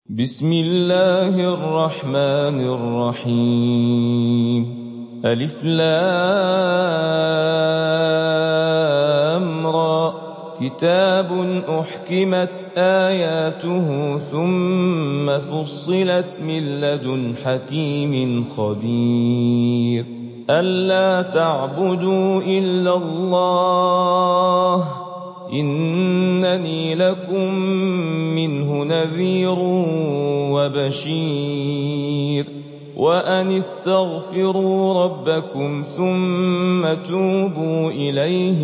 بسم الله الرحمن الرحيم ألف لام را كتاب أحكمت آياته ثم فصلت من لدن حكيم خبير ألا تعبدوا إلا الله إنني لكم منه نذير وبشير وأن استغفروا ربكم ثم توبوا إليه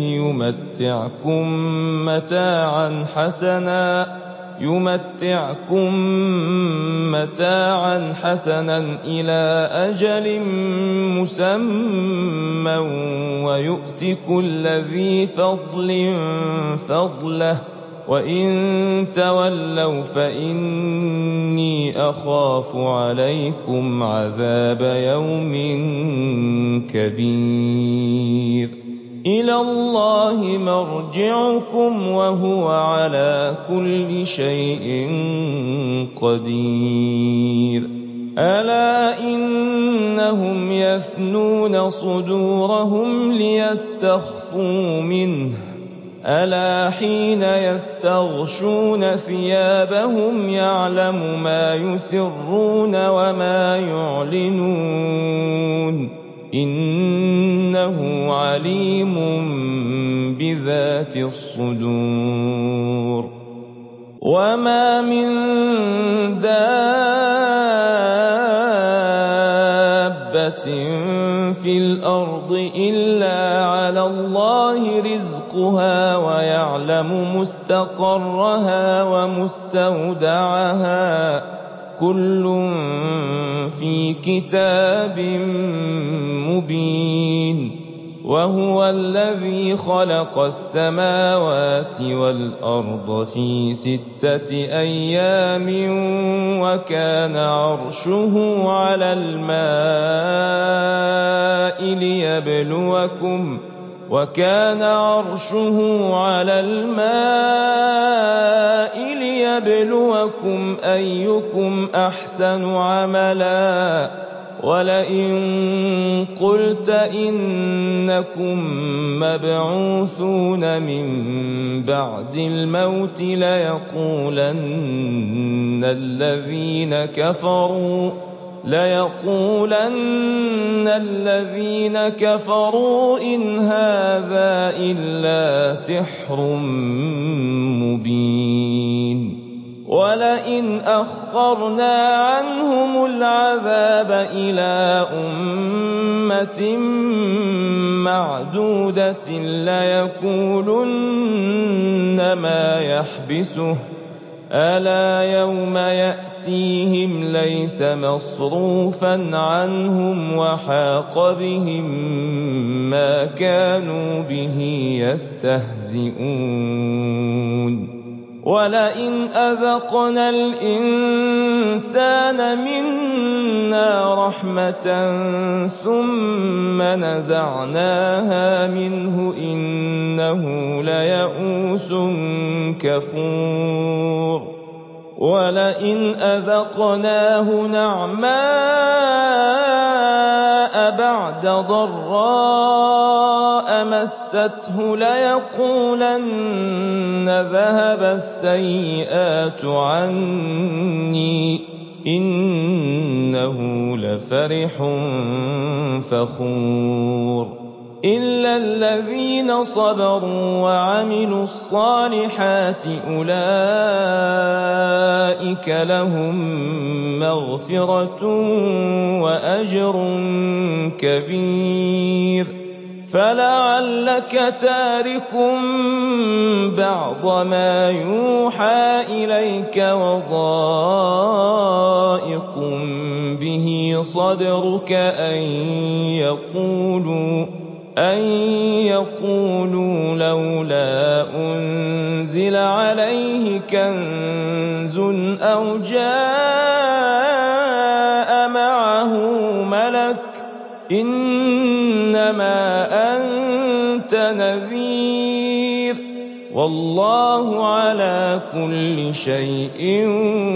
يمتعكم متاعا حسنا إلى أجل مسمى ويؤت كل ذي فضل فضله وإن تولوا فإني أخاف عليكم عذاب يوم كبير إلى الله مرجعكم وهو على كل شيء قدير ألا إنهم يثنون صدورهم ليستخفوا منه ألا حين يستغشون ثيابهم يعلم ما يسرون وما يعلنون إنه عليم بذات الصدور وما من دابة في الأرض إلا على الله رزقها ويعلم مستقرها ومستودعها كل في كتاب مبين وهو الذي خلق السماوات والأرض في 6 أيام وكان عرشه على الماء ليبلوكم أيكم أحسن عملا ولئن قلت إنكم مبعوثون من بعد الموت ليقولن الذين كفروا إن هذا إلا سحر مبين ولئن أخرنا عنهم العذاب إلى أمة معدودة ليقولن ما يحبسه ألا يوم يأتيهم ليس مصروفا عنهم وحاق بهم ما كانوا به يستهزئون ولئن أذقنا الإنسان منا رحمة ثم نزعناها منه إنه ليئوس كفور ولئن أذقناه نعماء بعد ضراء مسته ليقولن ذهب السيئات عني إنه لفرح فخور إلا الذين صبروا وعملوا الصالحات أولئك لهم مغفرة وأجر كبير فلعلك تارك بعض ما يوحى إليك وضائق به صدرك أن يقولوا لولا أنزل عليه كنز أو جاء معه ملك إنما أنت نذير وَاللَّهُ عَلَىٰ كُلِّ شَيْءٍ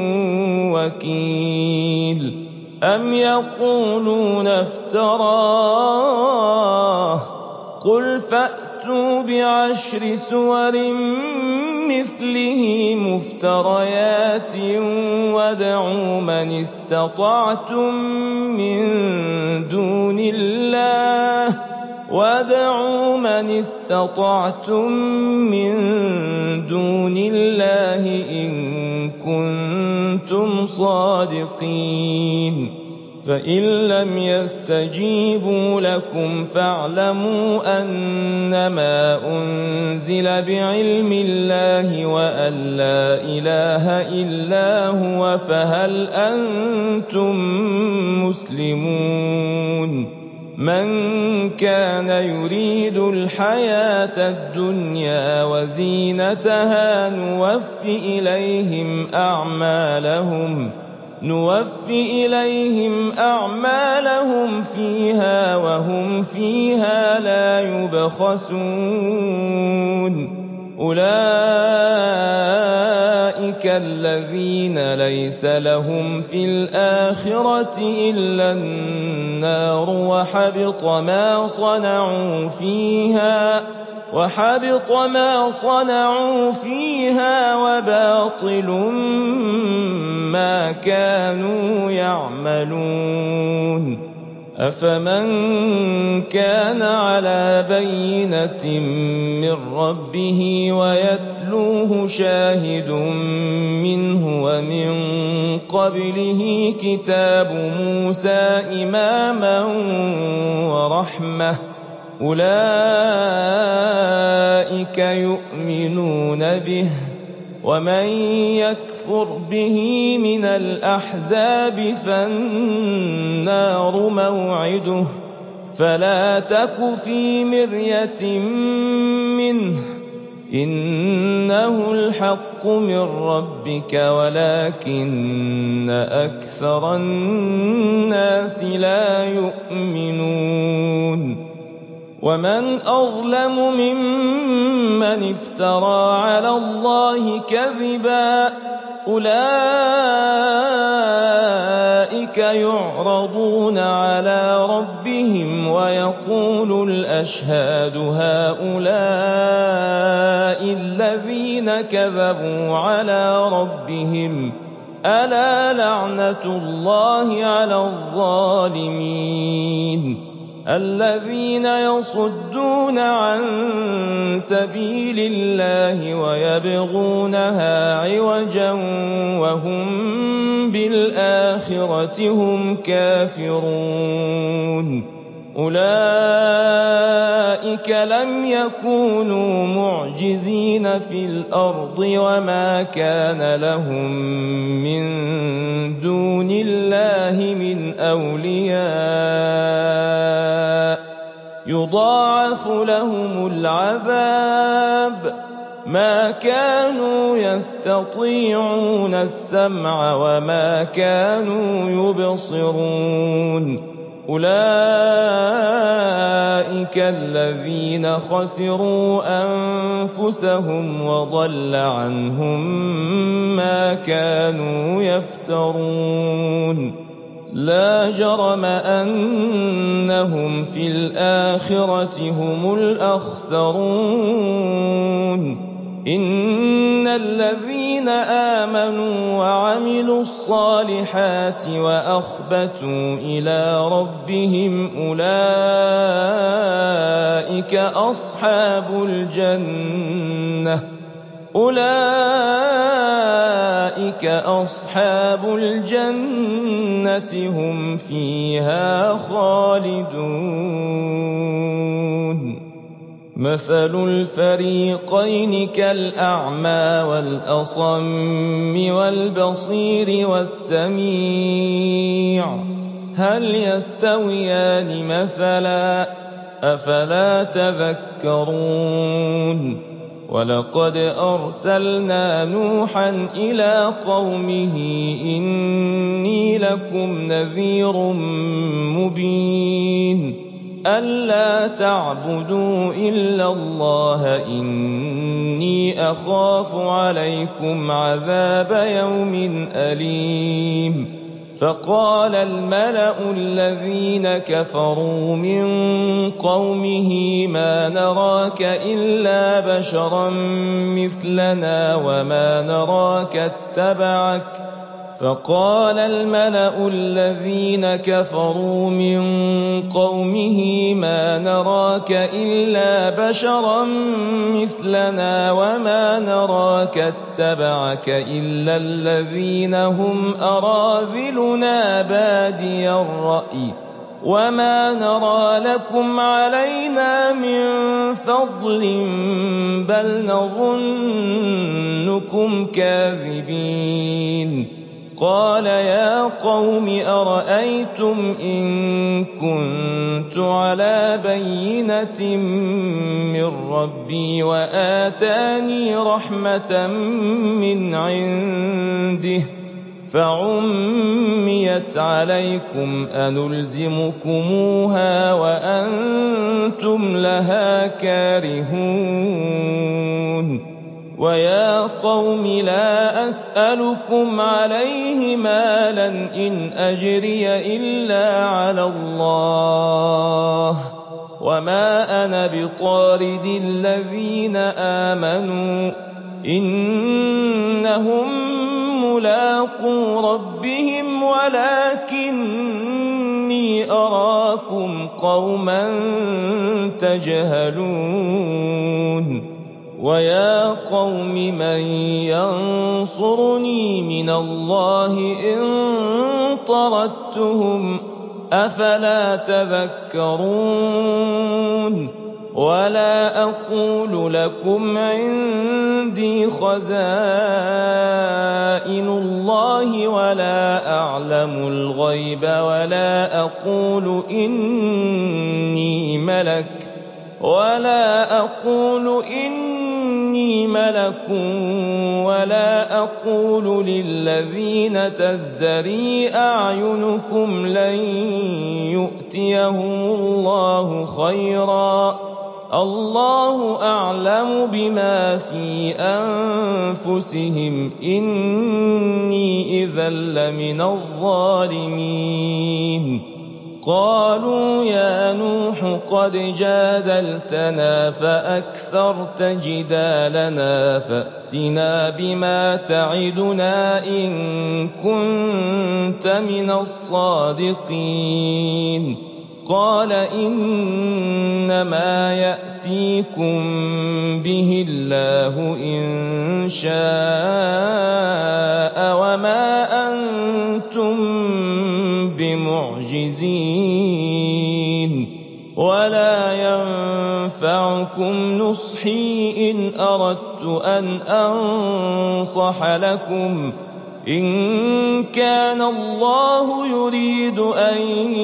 وَكِيلٌ أَمْ يَقُولُونَ افْتَرَاهُ ۖ قُلْ فَأْتُوا بِعَشْرِ سُوَرٍ مِّثْلِهِ مُفْتَرَيَاتٍ وَادْعُوا مَنِ اسْتَطَعْتُم مِّن دُونِ اللَّهِ إِن كُنتُمْ صَادِقِينَ فَإِن لَّمْ يَسْتَجِيبُوا لَكُمْ فَاعْلَمُوا أَنَّمَا أُنزِلَ بِعِلْمِ اللَّهِ وَأَن لَّا إِلَٰهَ إِلَّا هُوَ فَهَلْ أَنتُم مُّسْلِمُونَ مَن كَانَ يُرِيدُ الْحَيَاةَ الدُّنْيَا وَزِينَتَهَا نُوَفِّ إِلَيْهِمْ أَعْمَالَهُمْ فِيهَا وَهُمْ فِيهَا لَا يُبْخَسُونَ أُولَٰئِكَ الَّذِينَ لَيْسَ لَهُمْ فِي الْآخِرَةِ إِلَّا النَّارُ وَحَبِطَ مَا صَنَعُوا فِيهَا وَبَاطِلٌ مَّا كَانُوا يَعْمَلُونَ أَفَمَن كَانَ عَلَىٰ بَيِّنَةٍ مِّن رَّبِّهِ وَيَتْلُوهُ شَاهِدٌ مِّنْهُ وَمِن قَبْلِهِ كِتَابُ مُوسَىٰ إِمَامًا وَرَحْمَةً أُولَٰئِكَ يُؤْمِنُونَ بِهِ ۚ وَمَن يَكْفُرْ بِهِ مِنَ الْأَحْزَابِ فَالنَّارُ مَوْعِدُهُ ۚ فَلَا تَكُ فِي مِرْيَةٍ مِّنْهُ ۚ إِنَّهُ الْحَقُّ مِن رَّبِّكَ وَلَٰكِنَّ أَكْثَرَ النَّاسِ لَا يُؤْمِنُونَ وَمَنْ أَظْلَمُ مِمَّنِ افْتَرَىٰ عَلَى اللَّهِ كَذِبًا ۚ أُولَٰئِكَ يُعْرَضُونَ عَلَىٰ رَبِّهِمْ وَيَقُولُ الْأَشْهَادُ هَٰؤُلَاءِ الَّذِينَ كَذَبُوا عَلَىٰ رَبِّهِمْ ۚ أَلَا لَعْنَةُ اللَّهِ عَلَى الظَّالِمِينَ الَّذِينَ يَصُدُّونَ عَن سَبِيلِ اللَّهِ وَيَبْغُونَهَا عِوَجًا وَهُم بِالْآخِرَةِ هُمْ كَافِرُونَ أُولَٰئِكَ لَمْ يَكُونُوا مُعْجِزِينَ فِي الْأَرْضِ وَمَا كَانَ لَهُم مِّن دُونِ اللَّهِ مِنْ أَوْلِيَاءَ ۘ يُضَاعَفُ لَهُمُ الْعَذَابُ ۚ مَا كَانُوا يَسْتَطِيعُونَ السَّمْعَ وَمَا كَانُوا يُبْصِرُونَ أُولَٰئِكَ الَّذِينَ خَسِرُوا أَنفُسَهُمْ وَضَلَّ عَنْهُم مَّا كَانُوا يَفْتَرُونَ لَا جَرَمَ أَنَّهُمْ فِي الْآخِرَةِ هُمُ الْأَخْسَرُونَ إِنَّ الَّذِينَ آمَنُوا وَعَمِلُوا الصَّالِحَاتِ وَأَخْبَتُوا إِلَىٰ رَبِّهِمْ أُولَٰئِكَ أَصْحَابُ الْجَنَّةِ هُمْ فِيهَا خَالِدُونَ مَثَلُ الْفَرِيقَيْنِ كَالْأَعْمَىٰ وَالْأَصَمِّ وَالْبَصِيرِ وَالسَّمِيعِ ۚ هَلْ يَسْتَوِيَانِ مَثَلًا ۚ أَفَلَا تَذَكَّرُونَ وَلَقَدْ أَرْسَلْنَا نُوحًا إِلَىٰ قَوْمِهِ إِنِّي لَكُمْ نَذِيرٌ مُّبِينٌ أَلَّا تَعْبُدُوا إِلَّا اللَّهَ إِنِّي أخاف عليكم عذاب يوم أليم فقال الملأ الذين كفروا من قومه ما نراك إلا بشرا مثلنا وما نراك اتبعك فقال الملأ الذين كفروا من قومه ما نراك إلا بشرا مثلنا وما نراك اتبعك إلا الذين هم أراذلنا بادي الرأي وما نرى لكم علينا من فضل بل نظنكم كاذبين قال يا قوم أرأيتم إن كنت على بينة من ربي وآتاني رحمة من عنده فعميت عليكم أنلزمكموها وأنتم لها كارهون ويا قوم لا أسألكم عليه مالا إن أجري إلا على الله وما أنا بطارد الذين آمنوا إنهم ملاقو ربهم ولكني أراكم قوما تجهلون ويا قوم من ينصرني من الله إن طردتهم أفلا تذكرون ولا أقول لكم عندي خزائن الله ولا أعلم الغيب ولا أقول إني ملك ولا أقول للذين تزدري أعينكم لن يؤتيهم الله خيرا الله أعلم بما في أنفسهم إني إذا لمن الظالمين قالوا يا نوح قد جادلتنا فأكثرت جدالنا فأتنا بما تعدنا إن كنت من الصادقين قال إنما يأتيكم به الله إن شاء وما أنتم بمعجزين ولا ينفعكم نصحي إن أردت أن أنصح لكم إن كان الله يريد أن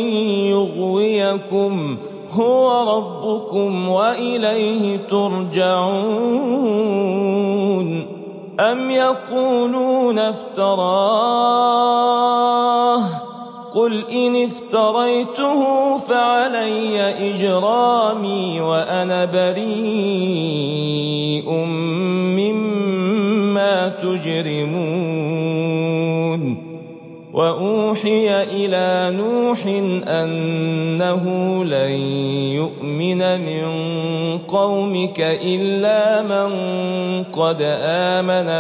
يغويكم هو ربكم وإليه ترجعون أم يقولون افتراه قل إن افتريته فعلي إجرامي وأنا بريء مما تجرمون وأوحي إلى نوح أنه لن يؤمن من قومك إلا من قد آمن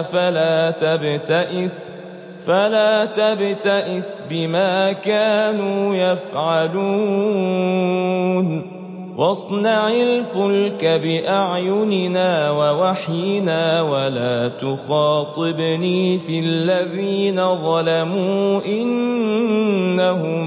فلا تبتئس بما كانوا يفعلون واصنع الفلك بأعيننا ووحينا ولا تخاطبني في الذين ظلموا إنهم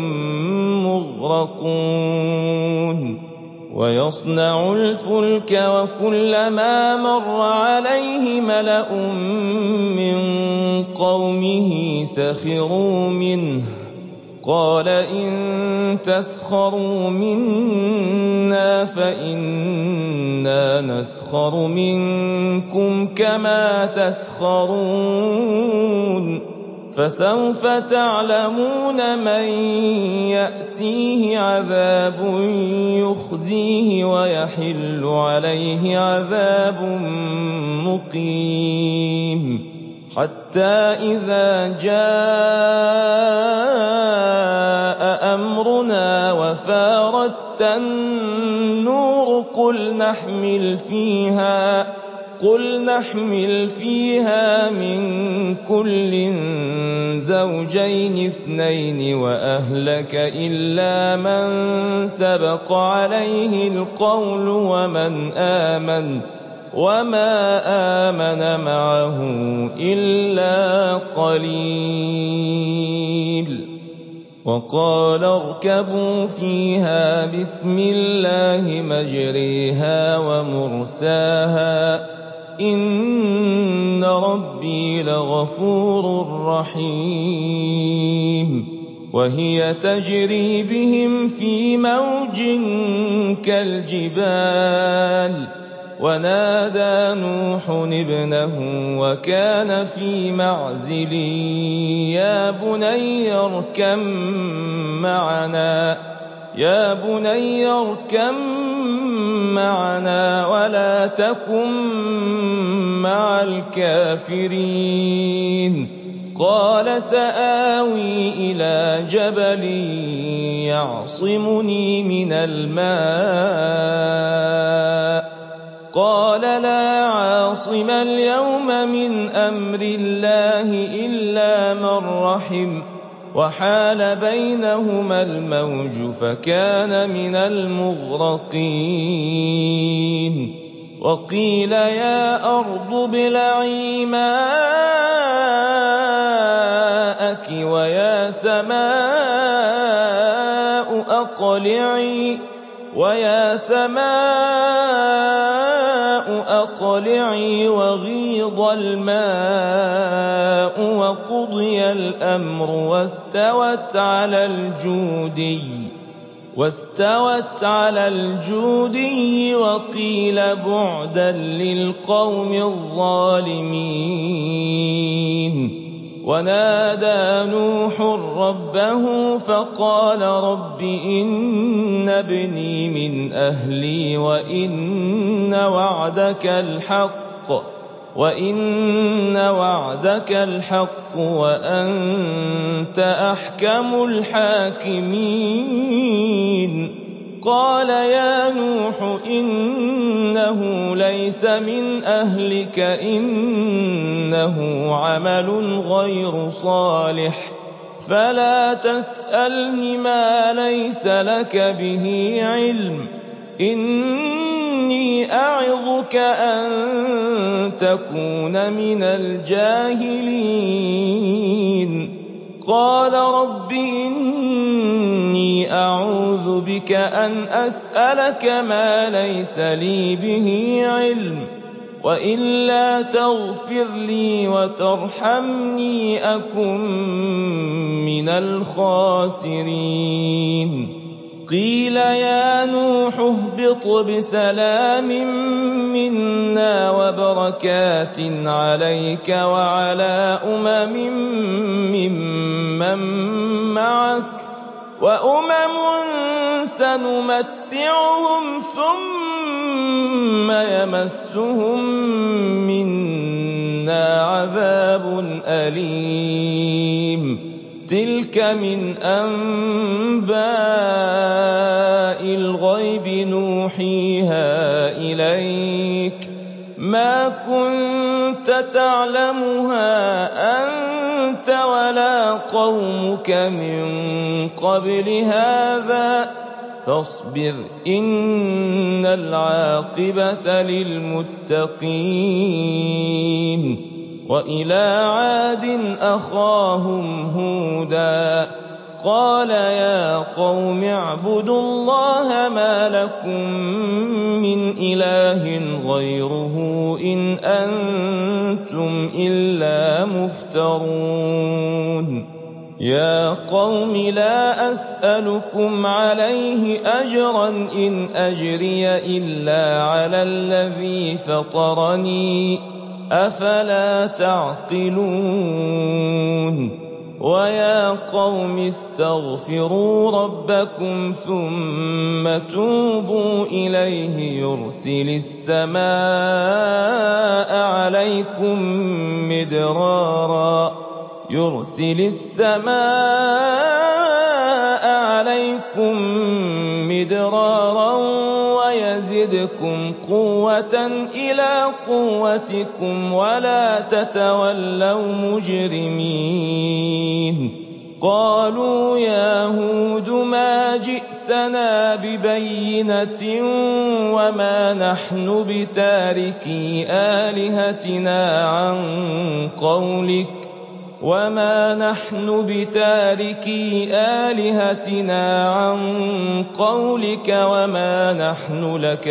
مغرقون ويصنع الفلك وكلما مر عليه ملأ من قومه سخروا منه قال إن تسخروا منا فإنا نسخر منكم كما تسخرون فسوف تعلمون من يأتيه عذاب يخزيه ويحل عليه عذاب مقيم حتى إذا جاء أمرنا وفارت النور قل نحمل فيها من كل زوجين اثنين وأهلك إلا من سبق عليه القول وما آمن معه إلا قليل وقال اركبوا فيها بسم الله مجريها ومرساها إن ربي لغفور رحيم وهي تجري بهم في موج كالجبال ونادى نوح ابنه وكان في معزل يا بني اركم معنا ولا تكن مع الكافرين قال سآوي إلى جبل يعصمني من الماء قال لا عاصم اليوم من أمر الله إلا من رحم وحال بينهما الموج فكان من المغرقين وقيل يا أرض ابلعي ماءك ويا سماء أقلعي وغيض الماء وقضي الأمر واستوت على الجودي وقيل بعدا للقوم الظالمين ونادى نوح ربه فقال رب إن ابني من أهلي وإن وعدك الحق وأنت أحكم الحاكمين قال يا نوح إنه ليس من أهلك إنه عمل غير صالح فلا تسألني ما ليس لك به علم إني أعظك أن تكون من الجاهلين قال رب إني أعوذ بك أن أسألك ما ليس لي به علم وإلا تغفر لي وترحمني أكن من الخاسرين قيل يا نوح اهبط بسلام منا وبركات عليك وعلى ممن معك وأمم سنمتعهم ثم يمسهم منا عذاب أليم تلك من أنباء الغيب نوحيها إليك ما كنت تعلمها أنت ولا قومك من قبل هذا فاصبر إن العاقبة للمتقين وإلى عاد أخاهم هودا قال يا قوم اعبدوا الله ما لكم من إله غيره إن أنتم إلا مفترون يا قوم لا أسألكم عليه أجرا إن أجري إلا على الذي فطرني أفلا تعقلون وَيَا قَوْمِ اسْتَغْفِرُوا رَبَّكُمْ ثُمَّ تُوبُوا إِلَيْهِ يُرْسِلِ السَّمَاءَ عَلَيْكُم مِّدْرَارًا وَيَزِدْكُمْ قُوَّةً إِلَىٰ قُوَّتِكُمْ وَلَا تَتَوَلَّوْا مُجْرِمِينَ قَالُوا يَا هُودُ مَا جِئْتَنَا بِبَيِّنَةٍ وَمَا نَحْنُ بِتَارِكِي آلِهَتِنَا عَن قَوْلِكَ وَمَا نَحْنُ لَكَ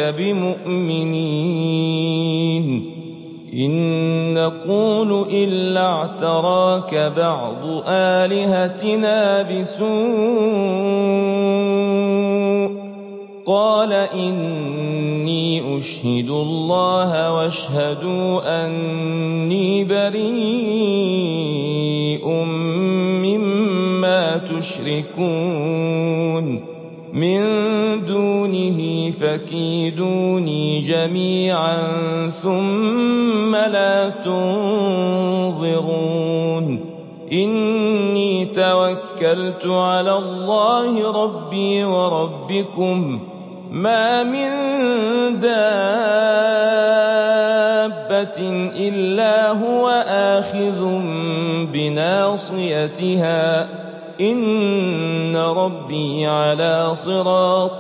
بِمُؤْمِنِينَ إِن نَّقُولُ إِلَّا اعْتَرَاكَ بَعْضُ آلِهَتِنَا بِسُوءٍ ۗ قَالَ إِنِّي أُشْهِدُ اللَّهَ وَاشْهَدُوا أَنِّي بَرِيءٌ مِّمَّا تُشْرِكُونَ مِن دُونِهِ فَكِيدُونِي جَمِيعًا ثُمَّ لَا تُنظِرُونِ إِنِّي تَوَكَّلْتُ عَلَى اللَّهِ رَبِّي وَرَبِّكُم مَّا مِن دَابَّةٍ إِلَّا هُوَ آخِذٌ بِنَاصِيَتِهَا ۚ إِنَّ رَبِّي عَلَىٰ صِرَاطٍ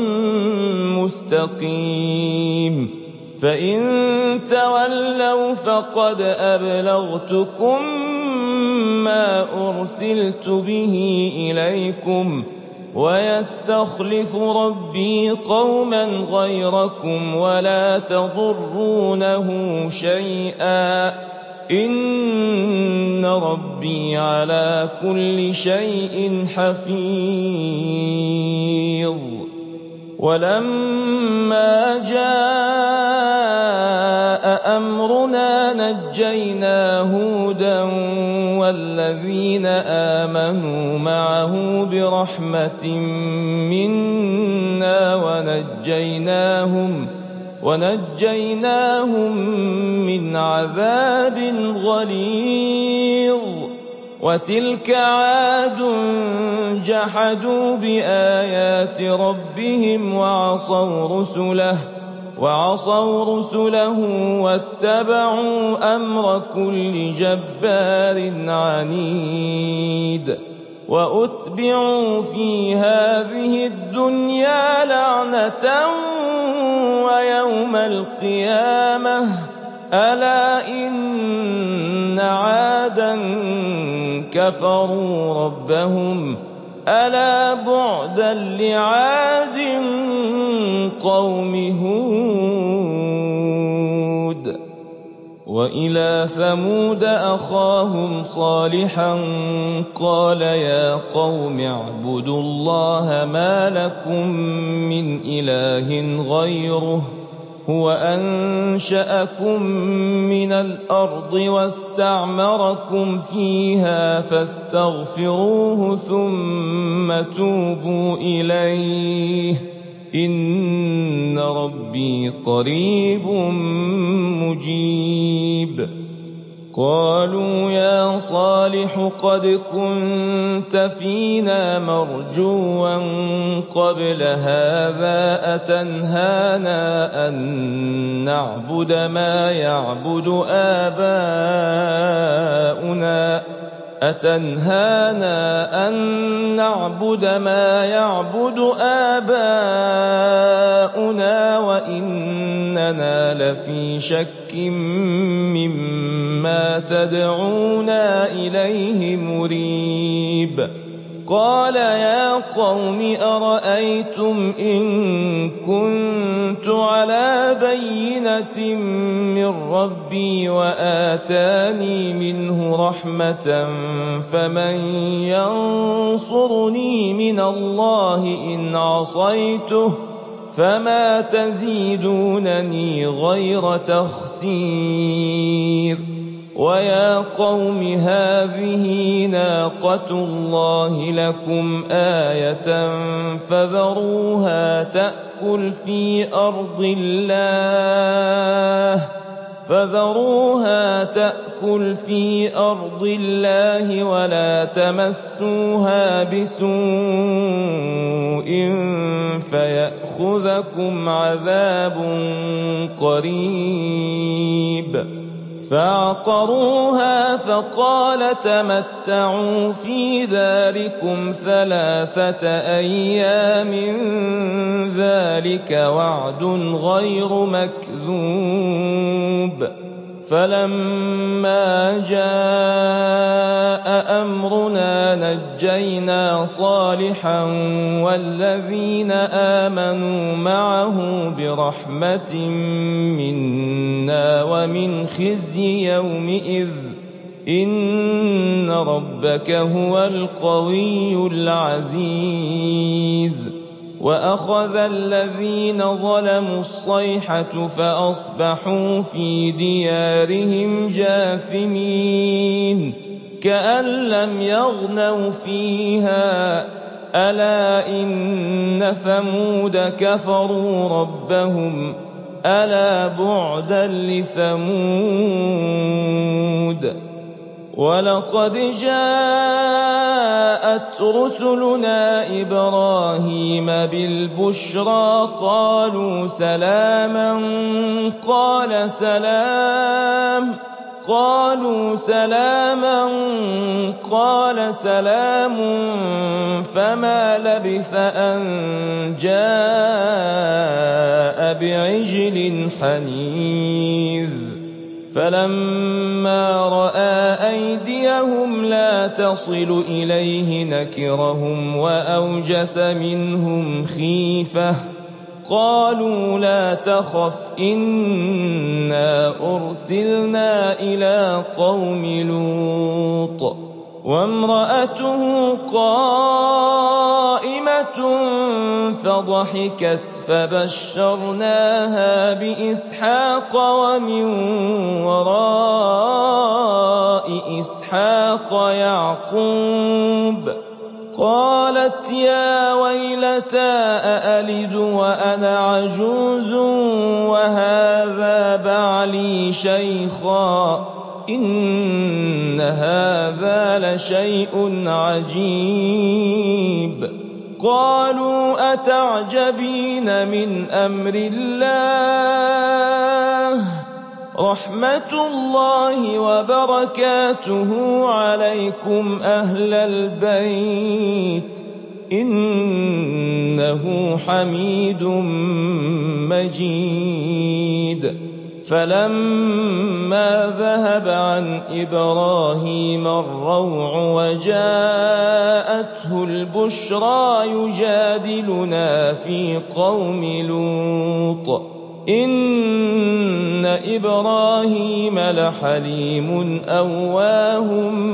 مُّسْتَقِيمٍ فَإِن تَوَلَّوْا فَقَدْ أَبْلَغْتُكُم مَّا أُرْسِلْتُ بِهِ إِلَيْكُمْ ۚ وَيَسْتَخْلِفُ رَبِّي قَوْمًا غَيْرَكُمْ وَلَا تَضُرُّونَهُ شَيْئًا ۚ إِنَّ رَبِّي عَلَىٰ كُلِّ شَيْءٍ حَفِيظٌ وَلَمَّا جَاءَ أَمْرُنَا نَجَّيْنَا هُودًا وَالَّذِينَ آمَنُوا مَعَهُ بِرَحْمَةٍ مِّنَّا وَنَجَّيْنَاهُم مِّنْ عَذَابٍ غَلِيظٍ وَتِلْكَ عَادٌ جَحَدُوا بِآيَاتِ رَبِّهِمْ وَعَصَوْا رُسُلَهُ وَاتَّبَعُوا أَمْرَ كُلِّ جَبَّارٍ عَنِيدٍ وَأُتْبِعُوا فِي هَٰذِهِ الدُّنْيَا لَعْنَةً وَيَوْمَ الْقِيَامَةِ ۗ أَلَا إِنَّ عَادًا كَفَرُوا رَبَّهُمْ ۗ أَلَا بُعْدًا لِّعَادٍ قَوْمِ هُودٍ وَإِلَىٰ ثَمُودَ أَخَاهُمْ صَالِحًا قَالَ يَا قَوْمِ اعْبُدُوا اللَّهَ مَا لَكُم مِّنْ إِلَٰهٍ غَيْرُهُ هُوَ أَنشَأَكُم مِّنَ الْأَرْضِ وَاسْتَعْمَرَكُمْ فِيهَا فَاسْتَغْفِرُوهُ ثُمَّ تُوبُوا إِلَيْهِ ۚ إِنَّ رَبِّي قَرِيبٌ مُّجِيبٌ قَالُوا يَا صَالِحُ قَدْ كُنتَ فِينَا مَرْجُوًّا قَبْلَ هَٰذَا ۖ أَتَنْهَانَا أَن نَّعْبُدَ مَا يَعْبُدُ آبَاؤُنَا وَإِنَّنَا لَفِي شَكٍّ مِّمَّا تَدْعُونَا إِلَيْهِ مُرِيبٍ قَالَ يَا قَوْمِ أَرَأَيْتُمْ إِن كُنتُ عَلَىٰ بَيِّنَةٍ مِّن رَّبِّي وَآتَانِي مِنْهُ رَحْمَةً فَمَن يَنصُرُنِي مِنَ اللَّهِ إِنْ عَصَيْتُهُ ۖ فَمَا تَزِيدُونَنِي غَيْرَ تَخْسِيرٍ وَيَا قَوْمِ هَٰذِهِ نَاقَةُ اللَّهِ لَكُمْ آيَةً فَذَرُوهَا تَأْكُلْ فِي أَرْضِ اللَّهِ وَلَا تَمَسُّوهَا بِسُوءٍ فَيَأْخُذَكُمْ عَذَابٌ قَرِيبٌ فَعَقَرُوهَا فَقَالَ تَمَتَّعُوا فِي دَارِكُمْ 3 أَيَّامٍ ذَٰلِكَ وَعْدٌ غَيْرُ مَكْذُوبٍ فَلَمَّا جَاءَ أَمْرُنَا نَجَّيْنَا صَالِحًا وَالَّذِينَ آمَنُوا مَعَهُ بِرَحْمَةٍ مِّنَّا وَمِنْ خِزْيِ يَوْمِئِذٍ ۗ إِنَّ رَبَّكَ هُوَ الْقَوِيُّ الْعَزِيزُ وَأَخَذَ الَّذِينَ ظَلَمُوا الصَّيْحَةُ فَأَصْبَحُوا فِي دِيَارِهِمْ جَاثِمِينَ كَأَن لَّمْ يَغْنَوْا فِيهَا ۗ أَلَا إِنَّ ثَمُودَ كَفَرُوا رَبَّهُمْ ۗ أَلَا بُعْدًا لِّثَمُودَ وَلَقَدْ جَاءَتْ رُسُلُنَا إِبْرَاهِيمَ بِالْبُشْرَىٰ قَالُوا سَلَامًا قَالَ سَلَامٌ فَمَا لَبِثَ أَن جَاءَ بِعِجْلٍ حَنِيذٍ فَلَمَّا رَأَىٰ أَيْدِيَهُمْ لَا تَصِلُ إِلَيْهِ نَكِرَهُمْ وَأَوْجَسَ مِنْهُمْ خِيفَةً ۚ قَالُوا لَا تَخَفْ إِنَّا أُرْسِلْنَا إِلَىٰ قَوْمِ لُوطٍ وَامْرَأَتُهُ قَائِمَةٌ فَضَحِكَتْ فَبَشَّرْنَاهَا بِإِسْحَاقَ وَمِن وَرَاءِ إِسْحَاقَ يَعْقُوبَ قَالَتْ يَا وَيْلَتَىٰ أَأَلِدُ وَأَنَا عَجُوزٌ وَهَٰذَا بَعْلِي شَيْخًا إِنَّ هَٰذَا لَشَيْءٌ عَجِيبٌ قَالُوا أَتَعْجَبِينَ مِنْ أَمْرِ اللَّهِ ۖ رَحْمَتُ اللَّهِ وَبَرَكَاتُهُ عَلَيْكُمْ أَهْلَ الْبَيْتِ ۚ إِنَّهُ حَمِيدٌ مَّجِيدٌ فَلَمَّا ذَهَبَ عَنْ إِبْرَاهِيمَ الرَّوْعُ وَجَاءَتْهُ الْبُشْرَىٰ يُجَادِلُنَا فِي قَوْمِ لُوطٍ إِنَّ إِبْرَاهِيمَ لَحَلِيمٌ أَوَّاهٌ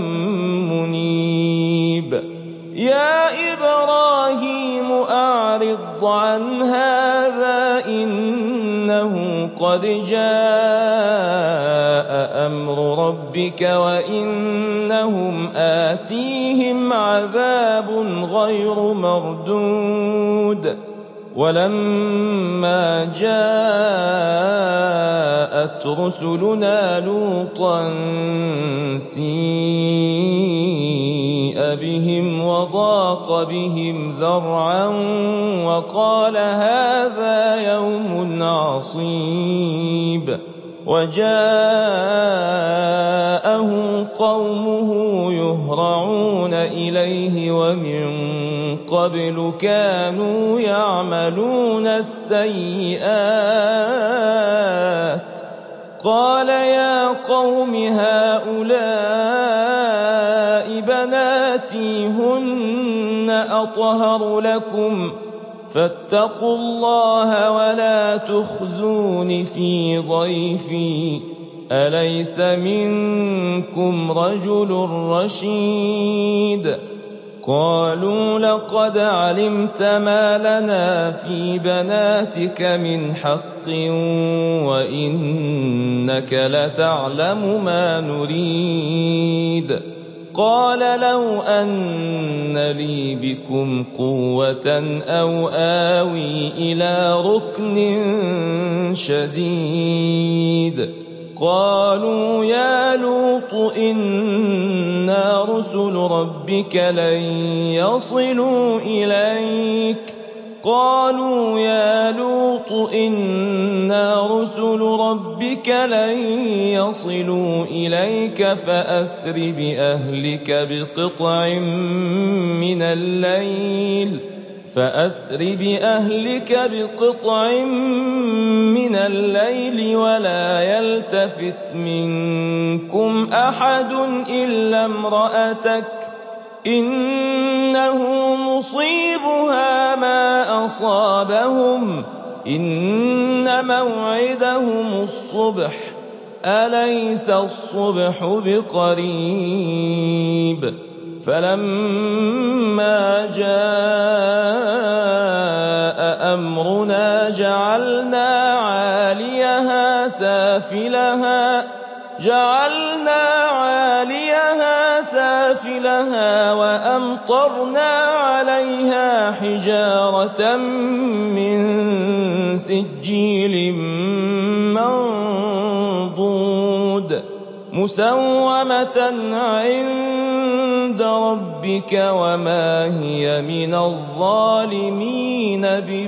مُّنِيبٌ يَا إِبْرَاهِيمُ أَعْرِضْ عَنْ هَٰذَا إِنَّهُ قَدْ جَاءَ أَمْرُ رَبِّكَ وَإِنَّهُمْ آتِيهِمْ عَذَابٌ غَيْرُ مَرْدُودٍ وَلَمَّا جَاءَتْ رُسُلُنَا لُوطًا سِيءَ بِهِمْ وَضَاقَ بِهِمْ ذَرْعًا وَقَالَ هَٰذَا يَوْمٌ عَصِيبٌ وَجَاءَهُ قَوْمُهُ يُهْرَعُونَ إِلَيْهِ وَمِن قَبْلُ كَانُوا يَعْمَلُونَ السَّيِّئَاتِ قَالَ يَا قَوْمِ هَٰؤُلَاءِ بَنَاتِي هُنَّ أَطْهَرُ لَكُمْ فَاتَّقُوا اللَّهَ وَلَا تُخْزُونِ فِي ضَيْفِي أَلَيْسَ مِنكُمْ رَجُلٌ رَّشِيدٌ قالوا لقد علمت ما لنا في بناتك من حق وإنك لتعلم ما نريد. قال لو أن لي بكم قوة أو آوي إلى ركن شديد. قالوا يا لوط إنا رسل ربك لن يصلوا إليك. قالوا يا لوط إنا رسل ربك لن يصلوا إليك فأسر بأهلك بقطع من الليل ولا يلتفت منكم أحد إلا امرأتك إنه مصيبها ما أصابهم إن موعدهم الصبح أليس الصبح بقريب. فلما جاء أمرنا جعلنا عاليها سافلها وأمطرنا عليها حجارة من سجيل منضود مسومة عند ربك وما هي من الظالمين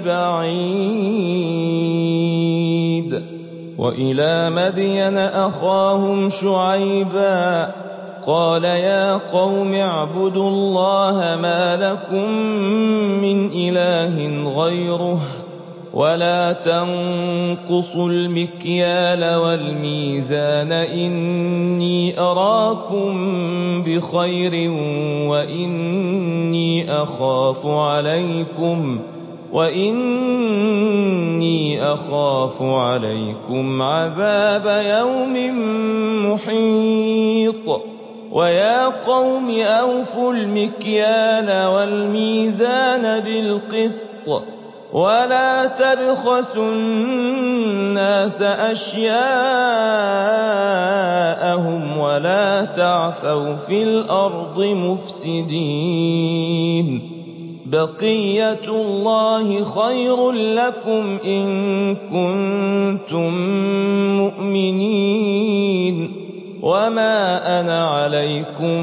ببعيد. وإلى مدين أخاهم شعيبا قال يا قوم اعبدوا الله ما لكم من إله غيره ولا تنقصوا المكيال والميزان إني أراكم بخير وإني أخاف عليكم عذاب يوم محيط. ويا قوم أوفوا المكيال والميزان بالقسط ولا تبخسوا الناس أشياءهم ولا تعثوا في الأرض مفسدين. بقية الله خير لكم إن كنتم مؤمنين وما أنا عليكم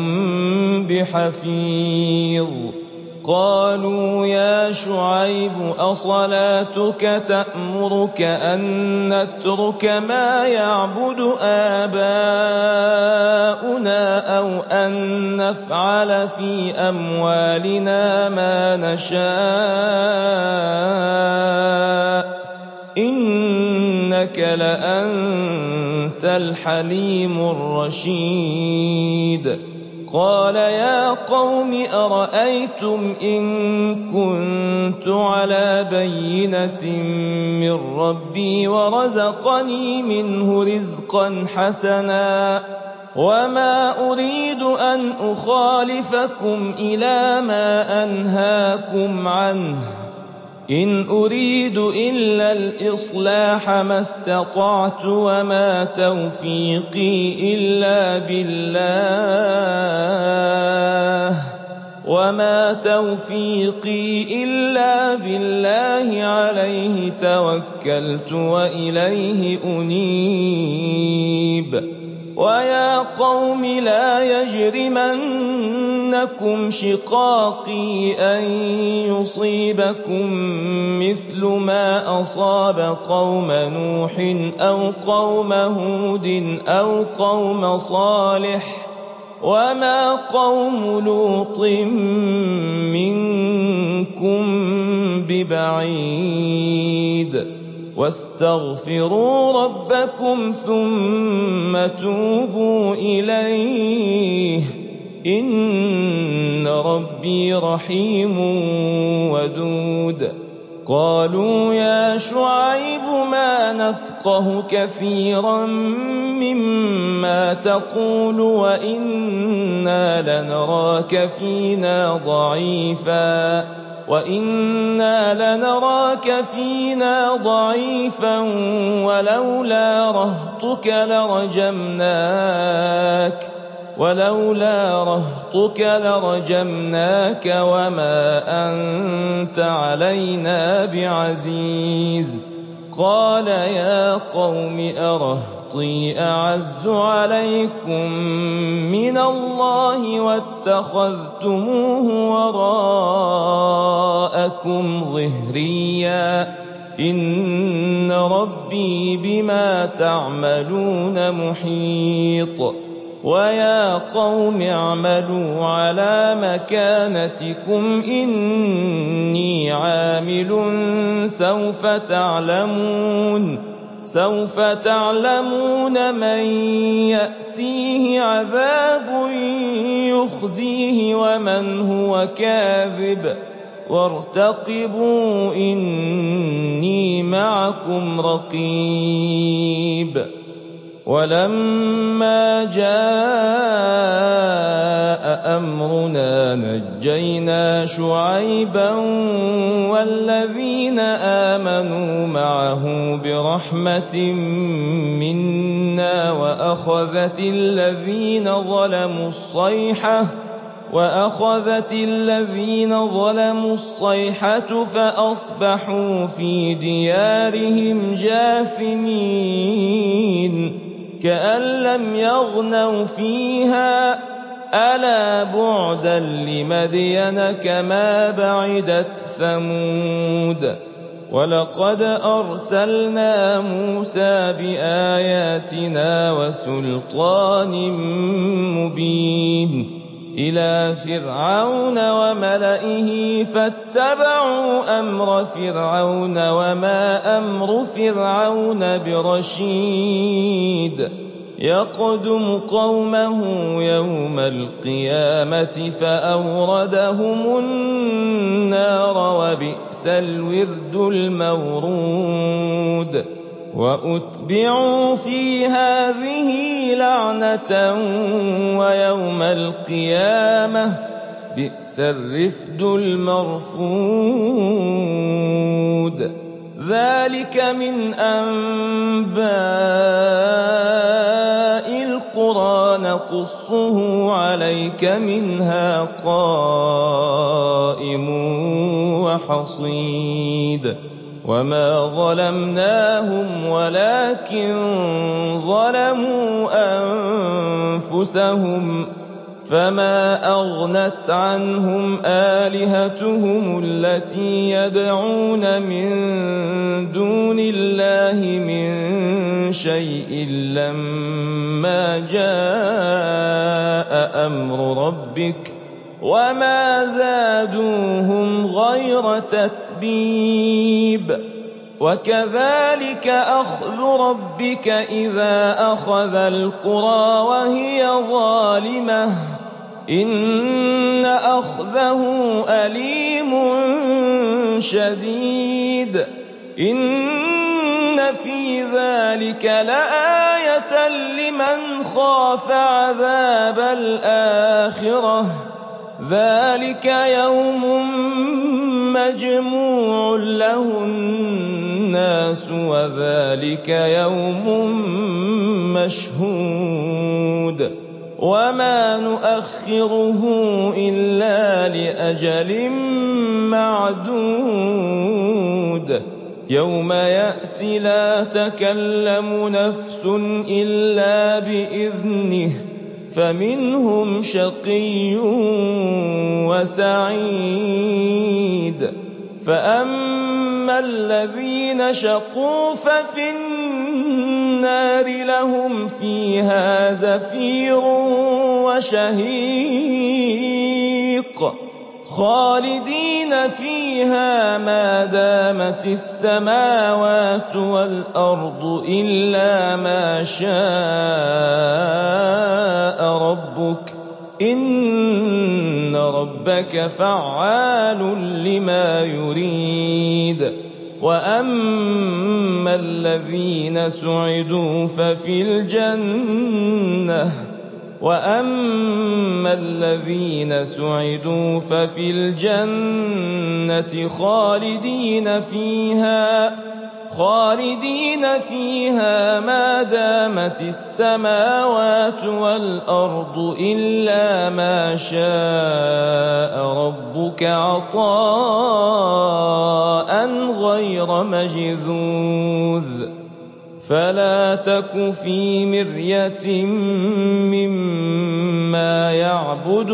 بحفيظ. قالوا يا شعيب أصلاتك تأمرك أن نترك ما يعبد آباؤنا أو أن نفعل في أموالنا ما نشاء إنك لأنت الحليم الرشيد. قال يا قوم أرأيتم إن كنت على بينة من ربي ورزقني منه رزقا حسنا وما أريد أن أخالفكم إلى ما أنهاكم عنه إن أريد إلا الإصلاح ما استطعت وما توفيقي إلا بالله عليه توكلت وإليه أنيب. ويا قوم لا يجرمنكم شقاقي أن يصيبكم مثل ما أصاب قوم نوح أو قوم هود أو قوم صالح وما قوم لوط منكم ببعيد. واستغفروا ربكم ثم توبوا إليه إن ربي رحيم ودود. قالوا يا شعيب ما نفقه كثيرا مما تقول وإنا لنراك فينا ضعيفا ولولا رهطك لرجمناك وما أنت علينا بعزيز. قال يا قوم أرهطي أعز عليكم من الله واتخذتموه وراءكم ظهريا إن ربي بما تعملون محيط. ويا قوم اعملوا على مكانتكم إني عامل سوف تعلمون من يأتيه عذاب يخزيه ومن هو كاذب وارتقبوا إني معكم رقيب. ولما جاء أمرنا نجينا شعيبا والذين آمنوا معه برحمة منا وأخذت الذين ظلموا الصيحة فأصبحوا في ديارهم جاثمين كأن لم يغنوا فيها ألا بعدا لمدين كما بعدت ثمود. ولقد أرسلنا موسى بآياتنا وسلطان مبين إلى فرعون وملئه فاتبعوا أمر فرعون وما أمر فرعون برشيد. يقدم قومه يوم القيامة فأوردهم النار وبئس الورد المورود. وأتبعوا في هذه لعنة ويوم القيامة بئس الرفد المرفود. ذلك من أنباء القرى نقصه عليك منها قائم وحصيد. وما ظلمناهم ولكن ظلموا أنفسهم فما أغنت عنهم آلهتهم التي يدعون من دون الله من شيء لما جاء أمر ربك وما زادوهم غير تتبيب. وكذلك أخذ ربك إذا أخذ القرى وهي ظالمة إن أخذه أليم شديد. إن في ذلك لآية لمن خاف عذاب الآخرة ذلك يوم مجموع له الناس وذلك يوم مشهود. وما نؤخره إلا لأجل معدود. يوم يأتي لا تكلم نفس إلا بإذنه فمنهم شقي وسعيد. فأما الذين شقوا ففي النار لهم فيها زفير وشهيق خالدين فيها ما دامت السماوات والأرض إلا ما شاء ربك إِنَّ رَبَّكَ فَعَّالٌ لِّمَا يُرِيدُ وَأَمَّا الَّذِينَ سُعِدُوا فَفِي الْجَنَّةِ خَالِدِينَ فِيهَا مَا دَامَتِ السَّمَاوَاتُ وَالْأَرْضُ إِلَّا مَا شَاءَ رَبُّكَ عَطَاءً غَيْرَ مَجْذُوذٍ فَلَا تَكُ فِي مِرْيَةٍ مِّمَّا يَعْبُدُ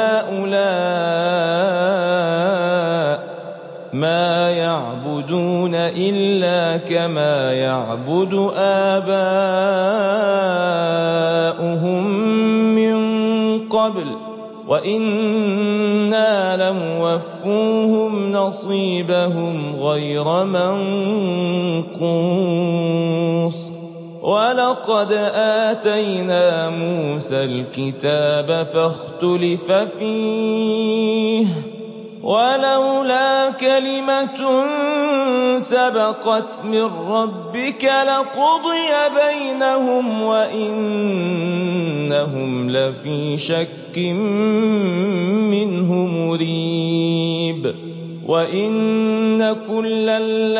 هَٰؤُلَاءِ ۚ مَا يَعْبُدُونَ إِلَّا كَمَا يَعْبُدُ آبَاؤُهُم مِّن قَبْلُ ۚ وَإِنَّا لَمُوَفُّوهُمْ نَصِيبَهُمْ غَيْرَ مَنقُوصٍ وَلَقَدْ آتَيْنَا مُوسَى الْكِتَابَ فَاخْتُلِفَ فِيهِ ۚ وَلَوْلَا كَلِمَةٌ سَبَقَتْ مِن رَّبِّكَ لَقُضِيَ بَيْنَهُمْ وَإِنَّهُمْ لَفِي شَكٍّ مِّنْهُ مُرِيبٍ وَإِنَّ كُلًّا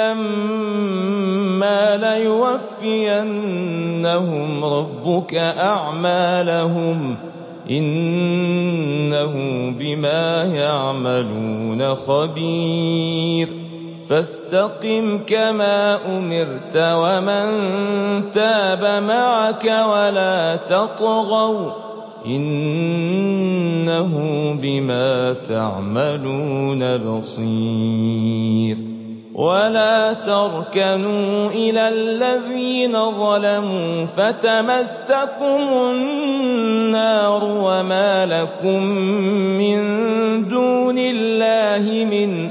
لَّمَّا لَيُوَفِّيَنَّهُمْ رَبُّكَ أَعْمَالَهُمْ ۚ إِنَّهُ بِمَا يَعْمَلُونَ خَبِيرٌ فَاسْتَقِمْ كَمَا أُمِرْتَ وَمَن تَابَ مَعَكَ وَلَا تَطْغَوْا ۚ إِنَّهُ بِمَا تَعْمَلُونَ بَصِيرٌ وَلَا تَرْكَنُوا إِلَى الَّذِينَ ظَلَمُوا فَتَمَسَّكُمُ النَّارُ وَمَا لَكُم مِّن دُونِ اللَّهِ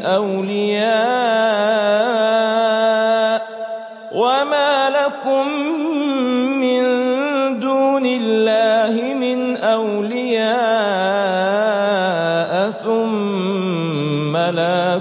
مِنْ أَوْلِيَاءَ ثُمَّ لَا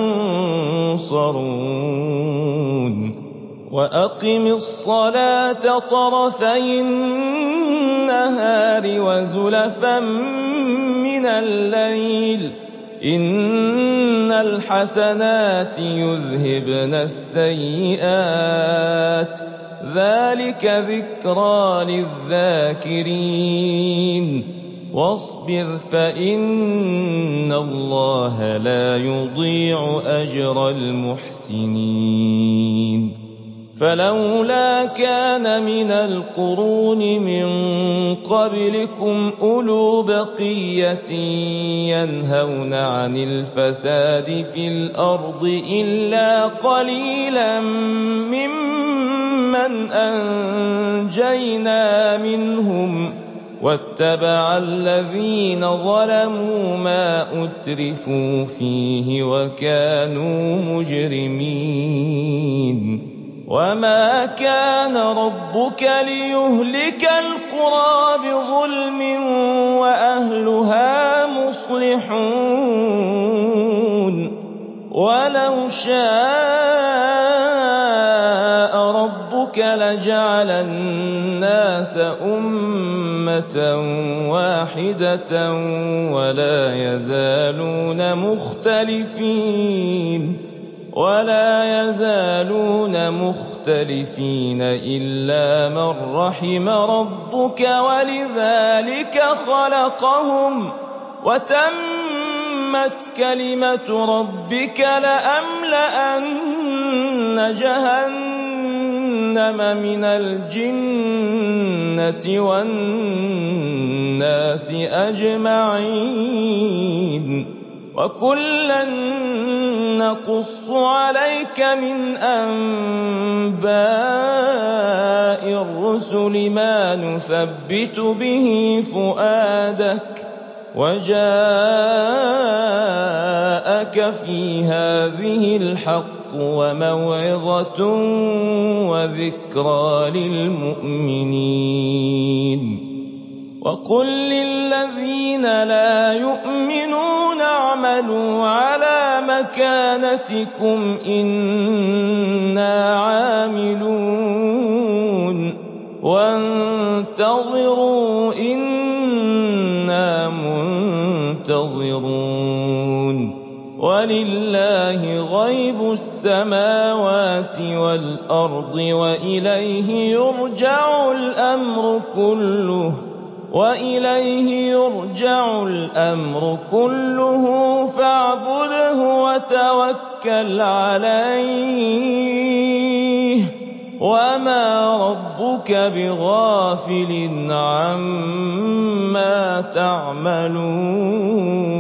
تُنصَرُونَ وَأَقِمِ الصَّلَاةَ طَرَفَيِ النَّهَارِ وَزُلَفًا مِّنَ اللَّيْلِ ۚ إِنَّ الْحَسَنَاتِ يُذْهِبْنَ السَّيِّئَاتِ ۚ ذَٰلِكَ ذِكْرَىٰ لِلذَّاكِرِينَ وَاصْبِرْ فَإِنَّ اللَّهَ لَا يُضِيعُ أَجْرَ الْمُحْسِنِينَ فَلَوْلَا كَانَ مِنَ الْقُرُونِ مِن قَبْلِكُمْ أُولُو بَقِيَّةٍ يَنْهَوْنَ عَنِ الْفَسَادِ فِي الْأَرْضِ إِلَّا قَلِيلًا مِّمَّنْ أَنجَيْنَا مِنْهُمْ ۗ وَاتَّبَعَ الَّذِينَ ظَلَمُوا مَا أُتْرِفُوا فِيهِ وَكَانُوا مُجْرِمِينَ وَمَا كَانَ رَبُّكَ لِيُهْلِكَ الْقُرَىٰ بِظُلْمٍ وَأَهْلُهَا مُصْلِحُونَ وَلَوْ شَاءَ رَبُّكَ لَجَعَلَ النَّاسَ أُمَّةً وَاحِدَةً وَلَا يَزَالُونَ مُخْتَلِفِينَ إِلَّا مَن رَّحِمَ رَبُّكَ وَلِذَٰلِكَ خَلَقَهُمْ ۗ وَتَمَّتْ كَلِمَةُ رَبِّكَ لَأَمْلَأَنَّ جَهَنَّمَ مِنَ الْجِنَّةِ وَالنَّاسِ أَجْمَعِينَ وَكُلًّا نَّقُصُّ عَلَيْكَ مِنْ أَنبَاءِ الرُّسُلِ مَا نُثَبِّتُ بِهِ فُؤَادَكَ ۖ وَجَاءَكَ فِي هَٰذِهِ الْحَقُّ وَمَوْعِظَةٌ وَذِكْرَىٰ لِلْمُؤْمِنِينَ وقل للذين لا يؤمنون اعملوا على مكانتكم إنا عاملون وانتظروا إنا منتظرون ولله غيب السماوات والأرض وإليه يرجع الأمر كله فاعبده وتوكل عليه وما ربك بغافل عما تعملون